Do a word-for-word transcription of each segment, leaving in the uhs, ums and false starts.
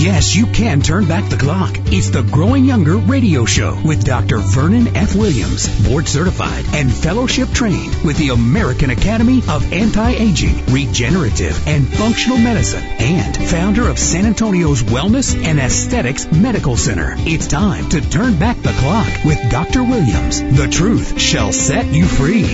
Yes, you can turn back the clock. It's the Growing Younger Radio Show with Doctor Vernon F. Williams, board certified and fellowship trained with the American Academy of Anti-Aging, Regenerative, and Functional Medicine, and founder of San Antonio's Wellness and Aesthetics Medical Center. It's time to turn back the clock with Doctor Williams. The truth shall set you free.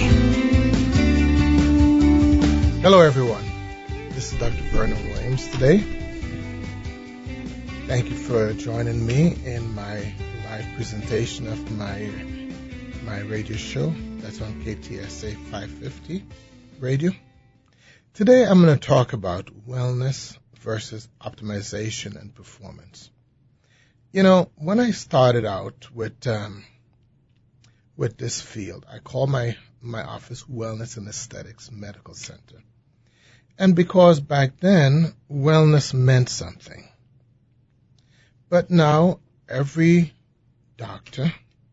Hello, everyone. This is Doctor Vernon Williams today. Thank you for joining me in my live presentation of my my radio show. That's on K T S A five fifty radio. Today I'm going to talk about wellness versus optimization and performance. You know, when I started out with um, with this field, I call my, my office Wellness and Aesthetics Medical Center. And because back then, wellness meant something. But now, every doctor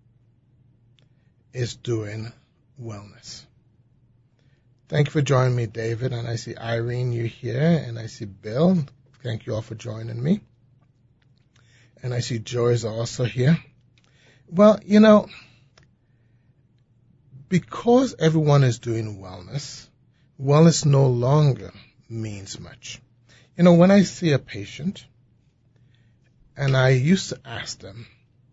is doing wellness. Thank you for joining me, David. And I see Irene, you're here. And I see Bill. Thank you all for joining me. And I see Joe is also here. Well, you know, because everyone is doing wellness, wellness no longer means much. You know, when I see a patient, and I used to ask them,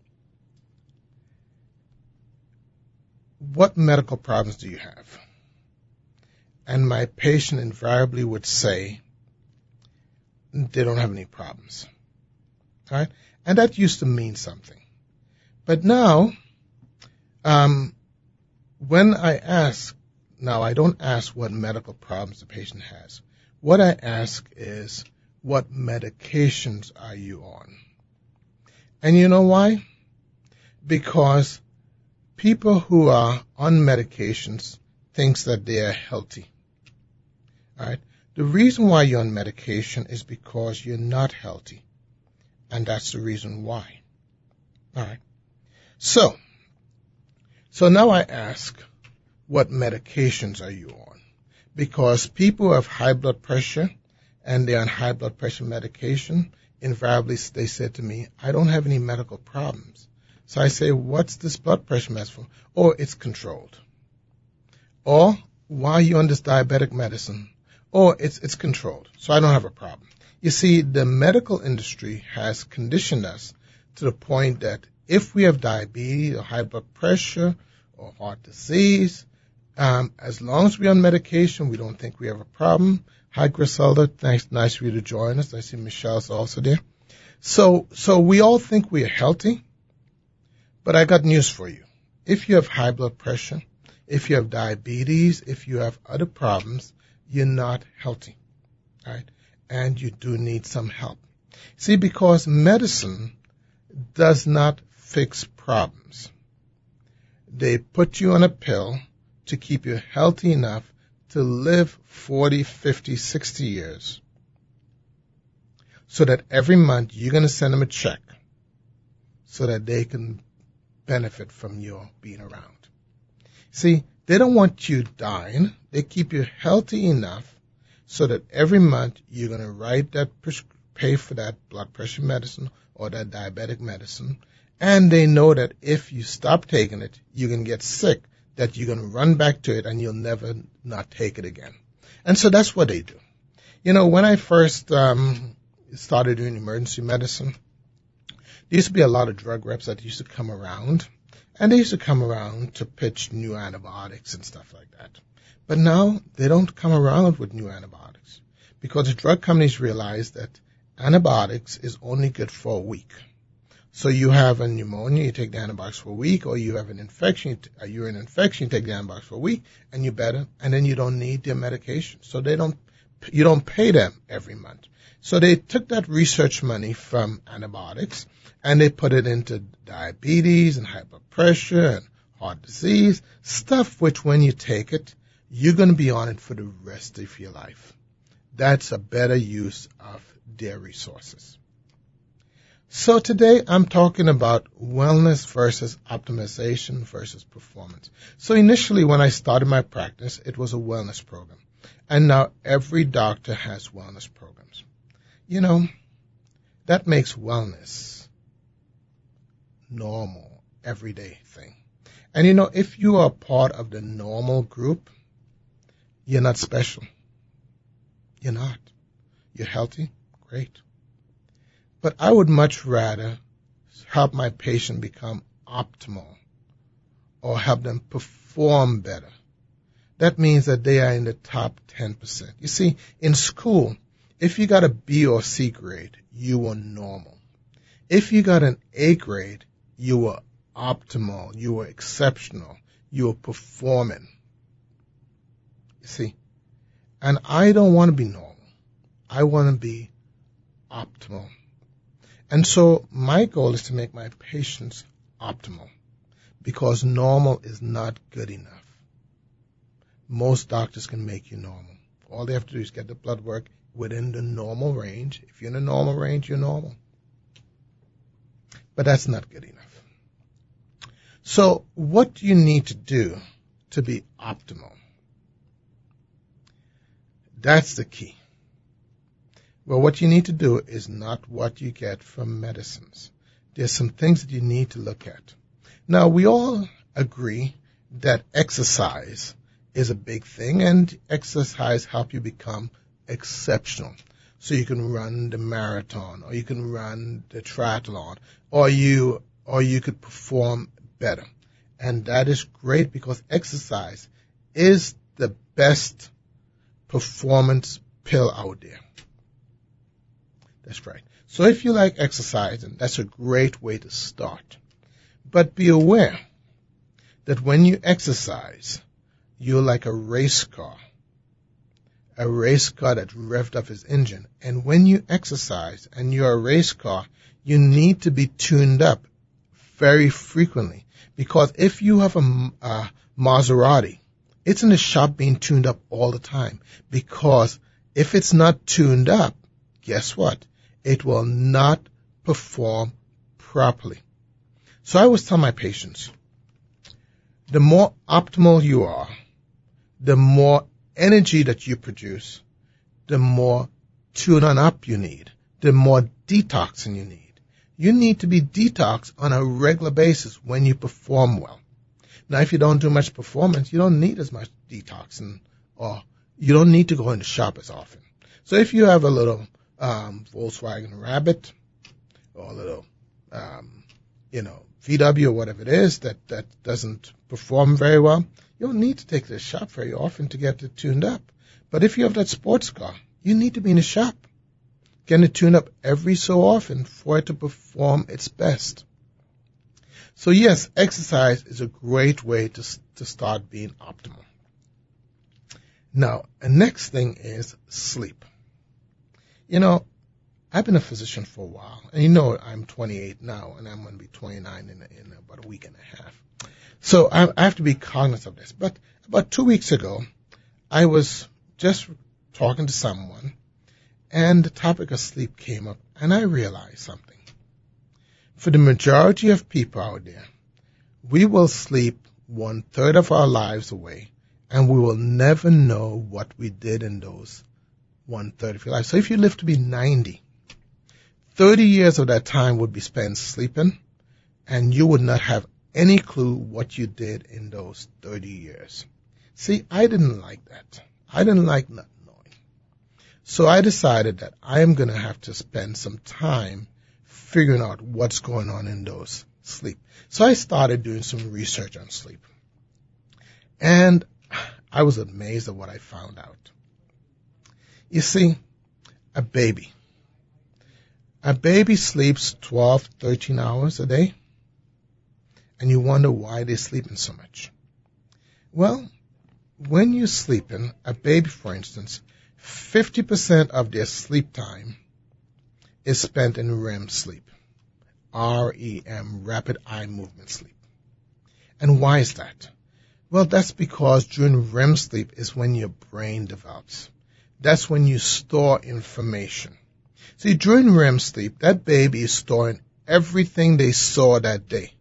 what medical problems do you have? And my patient invariably would say, they don't have any problems. All right? And that used to mean something. But now, um, when I ask, now I don't ask what medical problems the patient has. What I ask is, what medications are you on? And you know why? Because people who are on medications thinks that they are healthy. All right? The reason why you're on medication is because you're not healthy. And that's the reason why. All right? So, so now I ask, what medications are you on? Because people who have high blood pressure and they're on high blood pressure medication, invariably they said to me, I don't have any medical problems. So I say, what's this blood pressure medicine for? Oh, it's controlled. Or, why are you on this diabetic medicine? Oh, it's it's controlled. So I don't have a problem. You see, the medical industry has conditioned us to the point that if we have diabetes or high blood pressure or heart disease, um, as long as we're on medication, we don't think we have a problem. Hi, Griselda. Thanks. Nice for you to join us. I see Michelle's also there. So, so we all think we are healthy, but I got news for you. If you have high blood pressure, if you have diabetes, if you have other problems, you're not healthy, right? And you do need some help. See, because medicine does not fix problems. They put you on a pill to keep you healthy enough to live forty, fifty, sixty years, so that every month you're going to send them a check so that they can benefit from your being around. See, they don't want you dying. They keep you healthy enough so that every month you're going to write that, pay for that blood pressure medicine or that diabetic medicine, and they know that if you stop taking it, you're going to get sick, that you're going to run back to it and you'll never not take it again. And so that's what they do. You know, when I first um, started doing emergency medicine, there used to be a lot of drug reps that used to come around, and they used to come around to pitch new antibiotics and stuff like that. But now they don't come around with new antibiotics because the drug companies realize that antibiotics is only good for a week. So you have a pneumonia, you take the antibiotics for a week, or you have an infection, a urine infection, you take the antibiotics for a week, and you're better, and then you don't need their medication. So they don't, you don't pay them every month. So they took that research money from antibiotics, and they put it into diabetes and high blood pressure and heart disease, stuff which when you take it, you're going to be on it for the rest of your life. That's a better use of their resources. So today I'm talking about wellness versus optimization versus performance. So initially when I started my practice, it was a wellness program. And now every doctor has wellness programs. You know, That makes wellness normal, everyday thing. And you know, if you are part of the normal group, you're not special. You're not. You're healthy? Great. But I would much rather help my patient become optimal or help them perform better. That means that they are in the top ten percent. You see, in school, if you got a B or C grade, you were normal. If you got an A grade, you were optimal, you were exceptional, you were performing. You see, and I don't want to be normal. I want to be optimal. And so my goal is to make my patients optimal, because normal is not good enough. Most doctors can make you normal. All they have to do is get the blood work within the normal range. If you're in the normal range, you're normal. But that's not good enough. So what do you need to do to be optimal? That's the key. Well, what you need to do is not what you get from medicines. There's some things that you need to look at. Now, we all agree that exercise is a big thing, and exercise helps you become exceptional. So you can run the marathon, or you can run the triathlon, or you or you could perform better. And that is great, because exercise is the best performance pill out there. That's right. So if you like exercising, that's a great way to start. But be aware that when you exercise, you're like a race car, a race car that revved up its engine. And when you exercise and you're a race car, you need to be tuned up very frequently. Because if you have a, a Maserati, it's in the shop being tuned up all the time. Because if it's not tuned up, guess what? It will not perform properly. So I always tell my patients, the more optimal you are, the more energy that you produce, the more tuning up you need, the more detoxing you need. You need to be detoxed on a regular basis when you perform well. Now, if you don't do much performance, you don't need as much detoxing, or you don't need to go in the shop as often. So if you have a little um, Volkswagen Rabbit, or a little, um, you know, V W or whatever it is that, that doesn't perform very well, you don't need to take it to the shop very often to get it tuned up. But if you have that sports car, you need to be in the shop, getting it tuned up every so often for it to perform its best. So yes, exercise is a great way to, to start being optimal. Now, the next thing is sleep. You know, I've been a physician for a while, and you know I'm twenty-eight now, and I'm going to be twenty-nine in, in about a week and a half. So I, I have to be cognizant of this. But about two weeks ago, I was just talking to someone, and the topic of sleep came up, and I realized something. For the majority of people out there, we will sleep one third of our lives away, and we will never know what we did in those one third of your life. So if you live to be ninety, thirty years of that time would be spent sleeping, and you would not have any clue what you did in those thirty years. See, I didn't like that. I didn't like not knowing. So I decided that I am going to have to spend some time figuring out what's going on in those sleep. So I started doing some research on sleep. And I was amazed at what I found out. You see, a baby. A baby sleeps twelve, thirteen hours a day. And you wonder why they're sleeping so much. Well, when you're sleeping, a baby, for instance, fifty percent of their sleep time is spent in R E M sleep. R E M, rapid eye movement sleep. And why is that? Well, that's because during R E M sleep is when your brain develops. That's when you store information. See, during R E M sleep, that baby is storing everything they saw that day.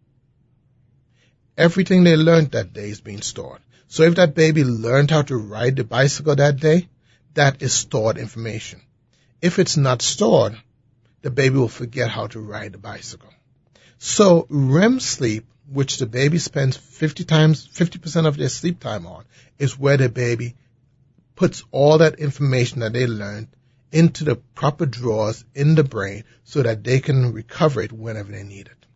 Everything they learned that day is being stored. So if that baby learned how to ride the bicycle that day, that is stored information. If it's not stored, the baby will forget how to ride the bicycle. So R E M sleep, which the baby spends fifty times, fifty percent of their sleep time on, is where the baby puts all that information that they learned into the proper drawers in the brain so that they can recover it whenever they need it.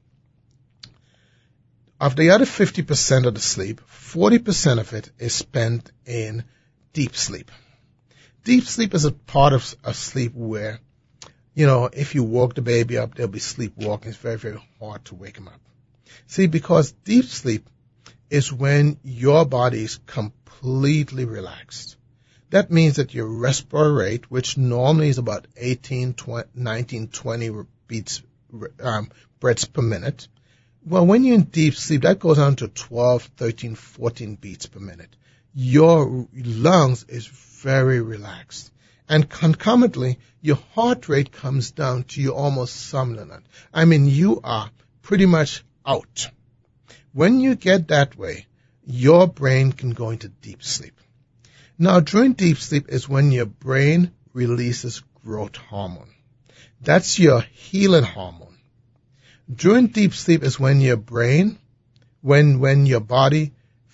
Of the other fifty percent of the sleep, forty percent of it is spent in deep sleep. Deep sleep is a part of, of sleep where, you know, if you woke the baby up, they'll be sleepwalking. It's very, very hard to wake them up. See, because deep sleep is when your body is completely relaxed. That means that your respiratory rate, which normally is about eighteen, nineteen, twenty beats, um, breaths per minute, well, when you're in deep sleep, that goes down to twelve, thirteen, fourteen beats per minute. Your lungs is very relaxed. And concomitantly, your heart rate comes down to you almost somnolent. I mean, you are pretty much out. When you get that way, your brain can go into deep sleep. Now, during deep sleep is when your brain releases growth hormone. That's your healing hormone. During deep sleep is when your brain, when, when your body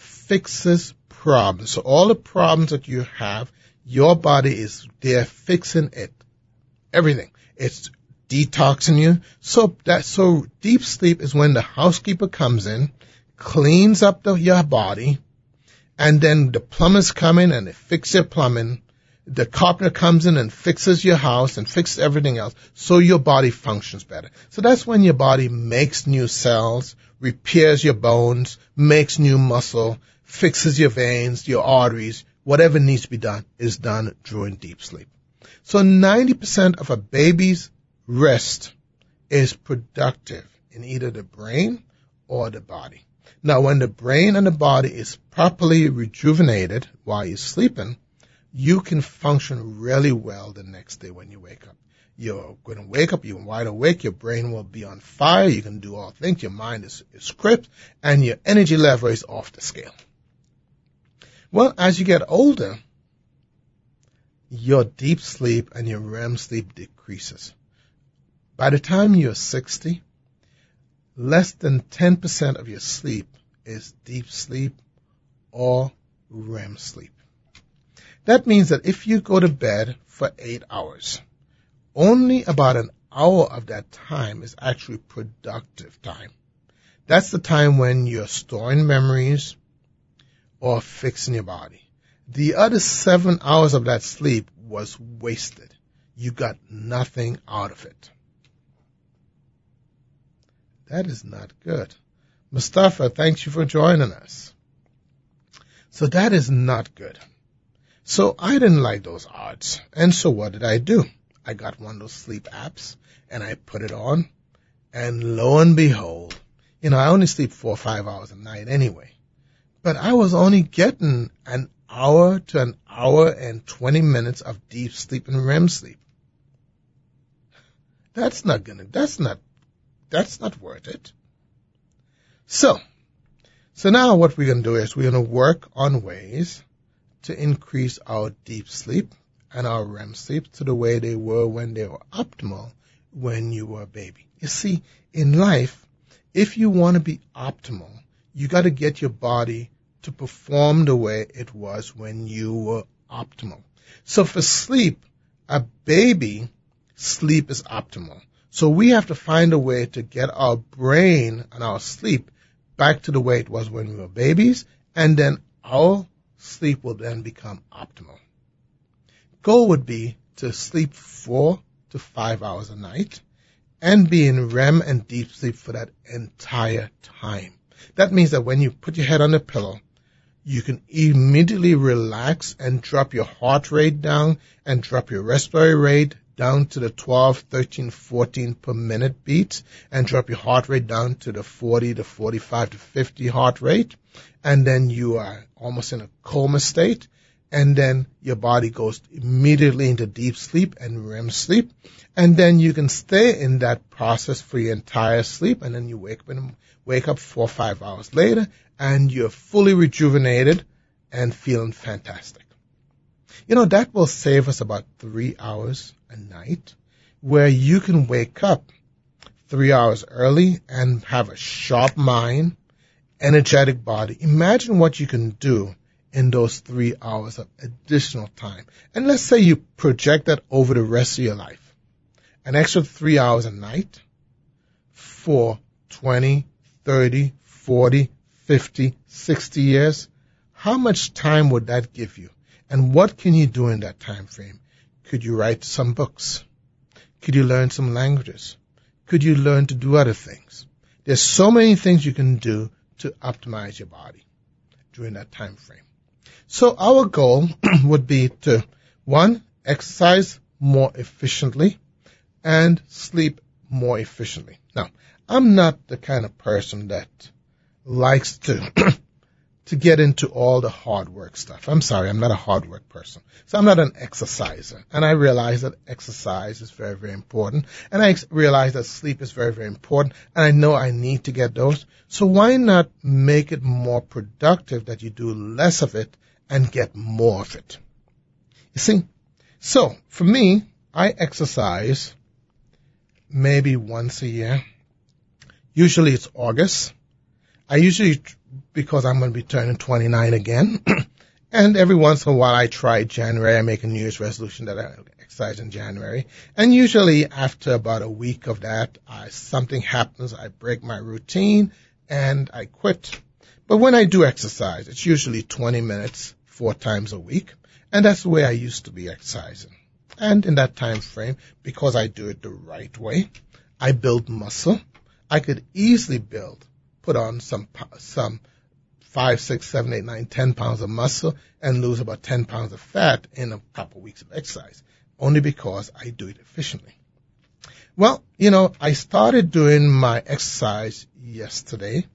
fixes problems. So all the problems that you have, your body is there fixing it. Everything. It's detoxing you. So that, so deep sleep is when the housekeeper comes in, cleans up the, your body, and then the plumbers come in and they fix your plumbing. The carpenter comes in and fixes your house and fixes everything else so your body functions better. So that's when your body makes new cells, repairs your bones, makes new muscle, fixes your veins, your arteries. Whatever needs to be done is done during deep sleep. So ninety percent of a baby's rest is productive in either the brain or the body. Now, when the brain and the body is properly rejuvenated while you're sleeping, you can function really well the next day when you wake up. You're going to wake up, you're wide awake, your brain will be on fire, you can do all things, your mind is, is crisp, and your energy level is off the scale. Well, as you get older, your deep sleep and your R E M sleep decreases. By the time you're sixty, less than ten percent of your sleep is deep sleep or R E M sleep. That means that if you go to bed for eight hours, only about an hour of that time is actually productive time. That's the time when you're storing memories or fixing your body. The other seven hours of that sleep was wasted. You got nothing out of it. That is not good. Mustafa, thanks you for joining us. So that is not good. So I didn't like those odds. And so what did I do? I got one of those sleep apps and I put it on. And lo and behold, you know, I only sleep four or five hours a night anyway. But I was only getting an hour to an hour and twenty minutes of deep sleep and R E M sleep. That's not gonna, that's not, that's not worth it. So, so now what we're gonna do is we're gonna work on ways to increase our deep sleep and our R E M sleep to the way they were when they were optimal when you were a baby. You see, in life, if you want to be optimal, you got to get your body to perform the way it was when you were optimal. So for sleep, a baby sleep is optimal. So we have to find a way to get our brain and our sleep back to the way it was when we were babies, and then our sleep will then become optimal. Goal would be to sleep four to five hours a night and be in R E M and deep sleep for that entire time. That means that when you put your head on the pillow, you can immediately relax and drop your heart rate down and drop your respiratory rate down to the twelve, thirteen, fourteen per minute beats, and drop your heart rate down to the forty to forty-five to fifty heart rate. And then you are almost in a coma state. And then your body goes immediately into deep sleep and R E M sleep. And then you can stay in that process for your entire sleep. And then you wake up, wake up four or five hours later, and you're fully rejuvenated and feeling fantastic. You know, that will save us about three hours a night, where you can wake up three hours early and have a sharp mind, energetic body. Imagine what you can do in those three hours of additional time. And let's say you project that over the rest of your life. An extra three hours a night for twenty, thirty, forty, fifty, sixty years. How much time would that give you? And what can you do in that time frame? Could you write some books? Could you learn some languages? Could you learn to do other things? There's so many things you can do to optimize your body during that time frame. So our goal would be to, one, exercise more efficiently and sleep more efficiently. Now, I'm not the kind of person that likes to to get into all the hard work stuff. I'm sorry, I'm not a hard work person. So I'm not an exerciser. And I realize that exercise is very, very important. And I ex- realize that sleep is very, very important. And I know I need to get those. So why not make it more productive that you do less of it and get more of it? You see? So for me, I exercise maybe once a year. Usually it's August. I usually, because I'm going to be turning twenty-nine again, and every once in a while I try January. I make a New Year's resolution that I exercise in January. And usually after about a week of that, I, something happens, I break my routine, and I quit. But when I do exercise, it's usually twenty minutes, four times a week, and that's the way I used to be exercising. And in that time frame, because I do it the right way, I build muscle. I could easily build put on some some five, six, seven, eight, nine, ten pounds of muscle and lose about ten pounds of fat in a couple of weeks of exercise, only because I do it efficiently. Well, you know, I started doing my exercise yesterday,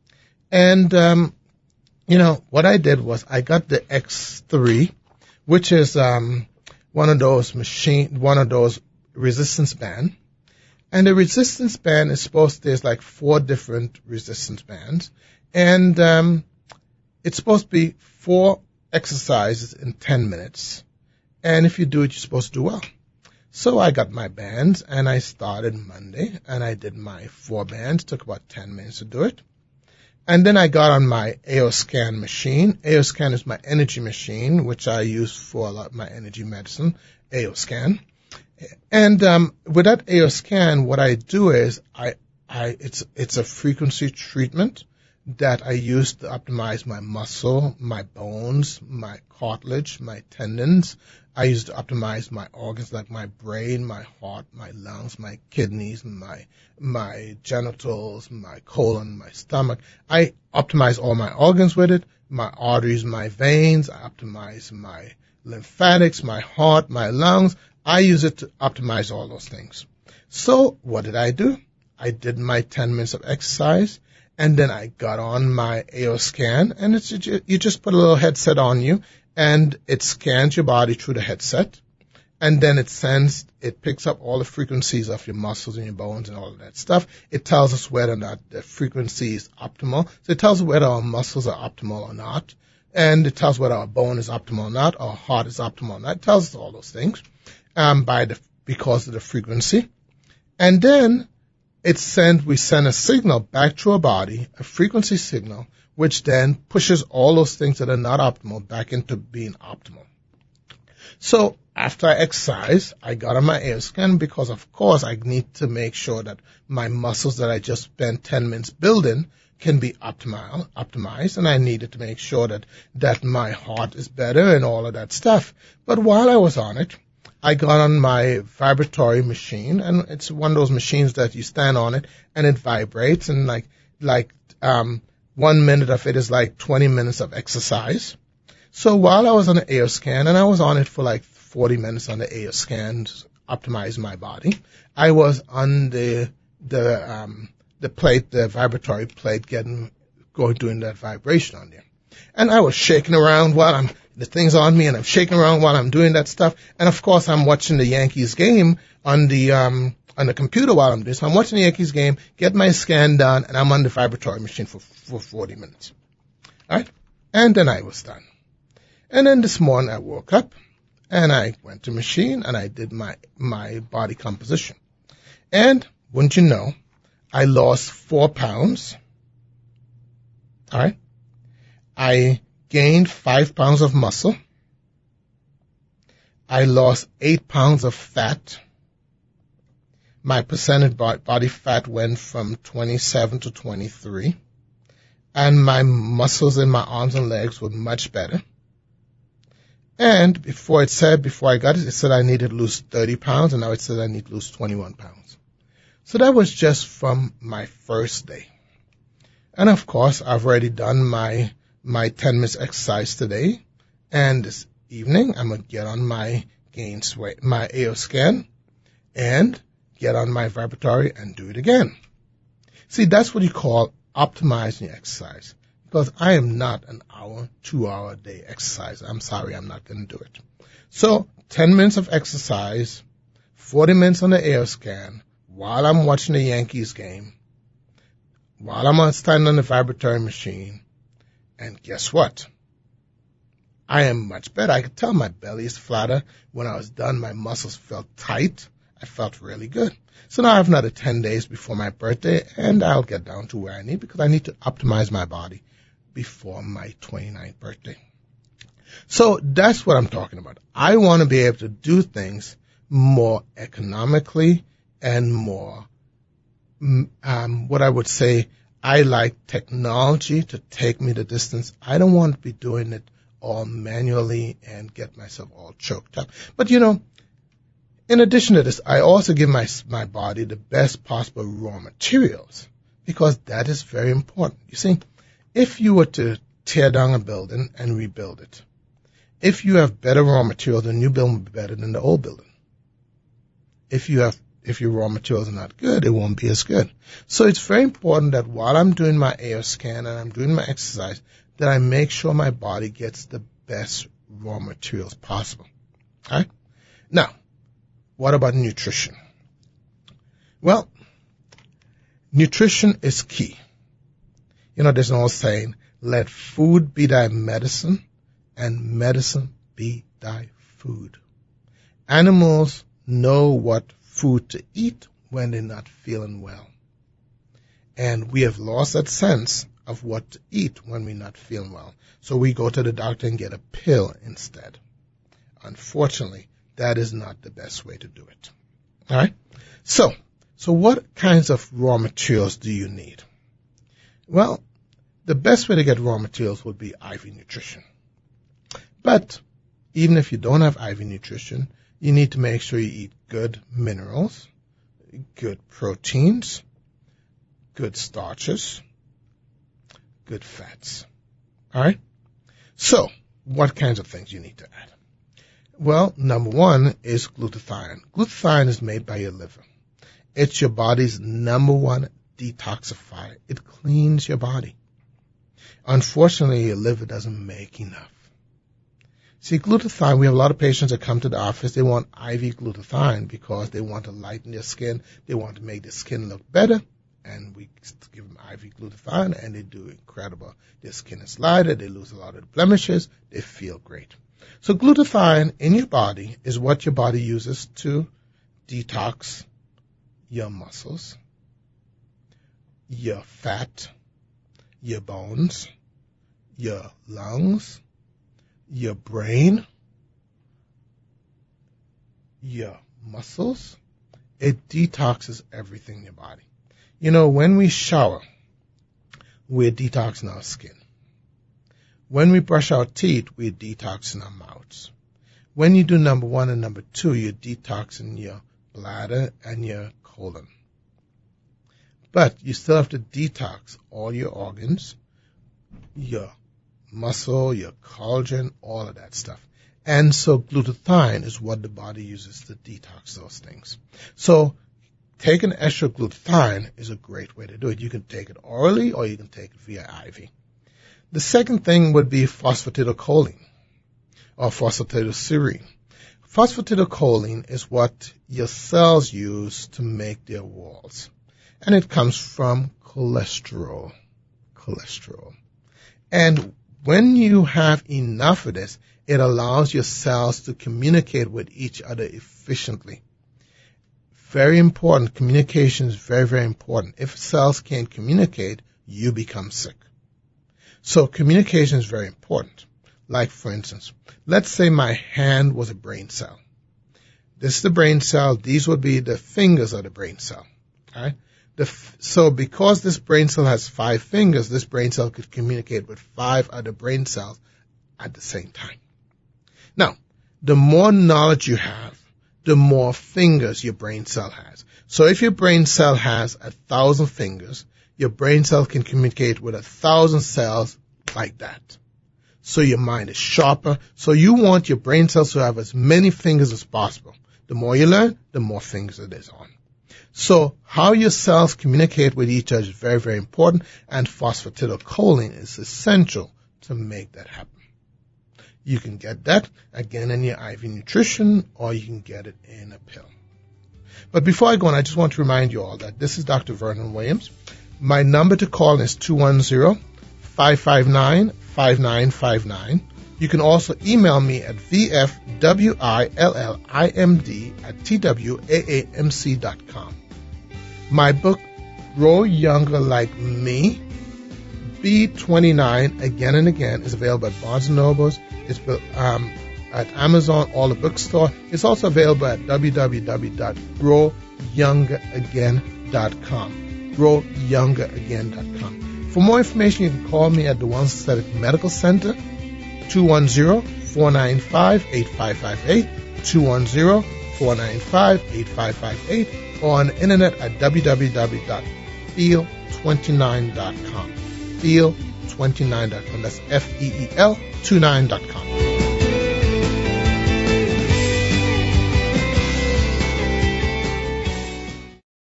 and um, you know what I did was I got the X three, which is um, one of those machine, one of those resistance band. And the resistance band is supposed, there's like four different resistance bands. And um, it's supposed to be four exercises in ten minutes. And if you do it, you're supposed to do well. So I got my bands and I started Monday and I did my four bands. Took about ten minutes to do it. And then I got on my A O Scan machine. A O Scan is my energy machine, which I use for a lot of my energy medicine, A O Scan. And um, with that A O Scan, what I do is I, I, it's it's a frequency treatment that I use to optimize my muscle, my bones, my cartilage, my tendons. I use to optimize my organs like my brain, my heart, my lungs, my kidneys, my my genitals, my colon, my stomach. I optimize all my organs with it, my arteries, my veins. I optimize my lymphatics, my heart, my lungs. I use it to optimize all those things. So what did I do? I did my ten minutes of exercise, and then I got on my A O Scan, and it's you just put a little headset on you, and it scans your body through the headset, and then it sends, it picks up all the frequencies of your muscles and your bones and all of that stuff. It tells us whether or not the frequency is optimal. So it tells us whether our muscles are optimal or not, and it tells whether our bone is optimal or not, our heart is optimal or not. It tells us all those things. Um, by the, because of the frequency. And then it send, we send a signal back to our body, a frequency signal, which then pushes all those things that are not optimal back into being optimal. So after I exercise, I got on my A O Scan because of course I need to make sure that my muscles that I just spent ten minutes building can be optimal, optimized, and I needed to make sure that, that my heart is better and all of that stuff. But while I was on it, I got on my vibratory machine, and it's one of those machines that you stand on it and it vibrates, and like like um one minute of it is like twenty minutes of exercise. So while I was on the A O Scan, and I was on it for like forty minutes on the A O Scan to optimize my body, I was on the the um the plate, the vibratory plate, getting going doing that vibration on there. And I was shaking around while I'm, the thing's on me, and I'm shaking around while I'm doing that stuff. And of course, I'm watching the Yankees game on the, um, on the computer while I'm doing this. So I'm watching the Yankees game, get my scan done, and I'm on the vibratory machine for, for forty minutes. All right? And then I was done. And then this morning I woke up, And I went to machine and I did my, my body composition. And wouldn't you know, I lost four pounds. All right. I gained five pounds of muscle. I lost eight pounds of fat. My percentage body fat went from twenty-seven to twenty-three. And my muscles in my arms and legs were much better. And before it said, before I got it, it said I needed to lose thirty pounds, and now it says I need to lose twenty-one pounds. So that was just from my first day. And of course, I've already done my, my ten minutes exercise today. And this evening, I'm going to get on my gain weight, my A O scan, and get on my vibratory and do it again. See, that's what you call optimizing your exercise. Because I am not an hour, two hour a day exercise. I'm sorry, I'm not going to do it. So, ten minutes of exercise, forty minutes on the A O scan, while I'm watching the Yankees game, while I'm standing on the vibratory machine, and guess what? I am much better. I could tell my belly is flatter. When I was done, my muscles felt tight. I felt really good. So now I have another ten days before my birthday, and I'll get down to where I need, because I need to optimize my body before my twenty-ninth birthday. So that's what I'm talking about. I want to be able to do things more economically and more, um, what I would say, I like technology to take me the distance. I don't want to be doing it all manually and get myself all choked up. But you know, in addition to this, I also give my, my body the best possible raw materials, because that is very important. You see, if you were to tear down a building and rebuild it, if you have better raw materials, the new building will be better than the old building. If you have, if your raw materials are not good, it won't be as good. So it's very important that while I'm doing my A O scan and I'm doing my exercise, that I make sure my body gets the best raw materials possible. All right? Now, what about nutrition? Well, nutrition is key. You know, there's an old saying, let food be thy medicine, and medicine be thy food. Animals know what food to eat when they're not feeling well. And we have lost that sense of what to eat when we're not feeling well. So we go to the doctor and get a pill instead. Unfortunately, that is not the best way to do it. All right? So, so what kinds of raw materials do you need? Well, the best way to get raw materials would be I V nutrition. But even if you don't have I V nutrition, you need to make sure you eat good minerals, good proteins, good starches, good fats. All right? So, what kinds of things you need to add? Well, number one is glutathione. Glutathione is made by your liver. It's your body's number one detoxifier. It cleans your body. Unfortunately, your liver doesn't make enough. See, glutathione, we have a lot of patients that come to the office, they want I V glutathione because they want to lighten their skin, they want to make their skin look better, and we give them I V glutathione, and they do incredible. Their skin is lighter, they lose a lot of the blemishes, they feel great. So glutathione in your body is what your body uses to detox your muscles, your fat, your bones, your lungs, your brain, your muscles. It detoxes everything in your body. You know, when we shower, we're detoxing our skin. When we brush our teeth, we're detoxing our mouths. When you do number one and number two, you're detoxing your bladder and your colon. But you still have to detox all your organs, your muscle, your collagen, all of that stuff. And so glutathione is what the body uses to detox those things. So taking extra glutathione is a great way to do it. You can take it orally or you can take it via I V. The second thing would be phosphatidylcholine or phosphatidylserine. Phosphatidylcholine is what your cells use to make their walls. And it comes from cholesterol. Cholesterol. And when you have enough of this, It allows your cells to communicate with each other efficiently. Very important. Communication is very, very important. If cells can't communicate, you become sick. So communication is very important. Like, for instance, let's say my hand was a brain cell. This is the brain cell. These would be the fingers of the brain cell. Okay? The f- so because this brain cell has five fingers, this brain cell could communicate with five other brain cells at the same time. Now, the more knowledge you have, the more fingers your brain cell has. So if your brain cell has a thousand fingers, your brain cell can communicate with a thousand cells like that. So your mind is sharper. So you want your brain cells to have as many fingers as possible. The more you learn, the more fingers it is on. So how your cells communicate with each other is very, very important, and phosphatidylcholine is essential to make that happen. You can get that, again, in your I V nutrition, or you can get it in a pill. But before I go on, I just want to remind you all that this is Doctor Vernon Williams. My number to call is two one zero, five five nine, five nine five nine. You can also email me at v f w i l l i m d at t w a a m c dot com. My book, Grow Younger Like Me, B twenty-nine, Again and Again, is available at Barnes and Noble. It's um, at Amazon, all the bookstore. It's also available at w w w dot grow younger again dot com. grow younger again dot com. For more information, you can call me at the One Aesthetic Medical Center, two one zero, four nine five, eight five five eight, two one zero, four nine five, eight five five eight, or on the internet at w w w dot feel twenty-nine dot com. feel twenty-nine dot com. That's F E E L twenty-nine dot com.